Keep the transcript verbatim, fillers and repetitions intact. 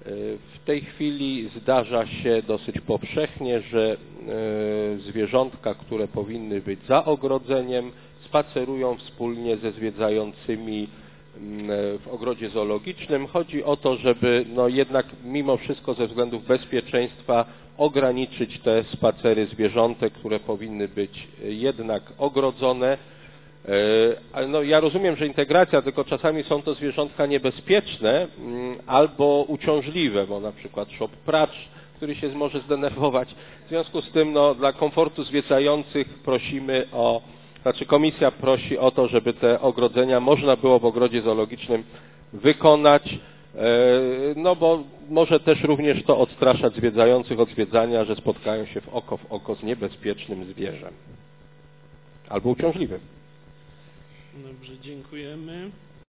W tej chwili zdarza się dosyć powszechnie, że zwierzątka, które powinny być za ogrodzeniem, spacerują wspólnie ze zwiedzającymi w ogrodzie zoologicznym. Chodzi o to, żeby no jednak mimo wszystko ze względów bezpieczeństwa ograniczyć te spacery zwierzątek, które powinny być jednak ogrodzone. No, ja rozumiem, że integracja, tylko czasami są to zwierzątka niebezpieczne albo uciążliwe, bo na przykład szop-pracz, który się może zdenerwować. W związku z tym no, dla komfortu zwiedzających prosimy o, znaczy komisja prosi o to, żeby te ogrodzenia można było w ogrodzie zoologicznym wykonać, no bo może też również to odstraszać zwiedzających od zwiedzania, że spotkają się w oko w oko z niebezpiecznym zwierzem albo uciążliwym. Dobrze, dziękujemy.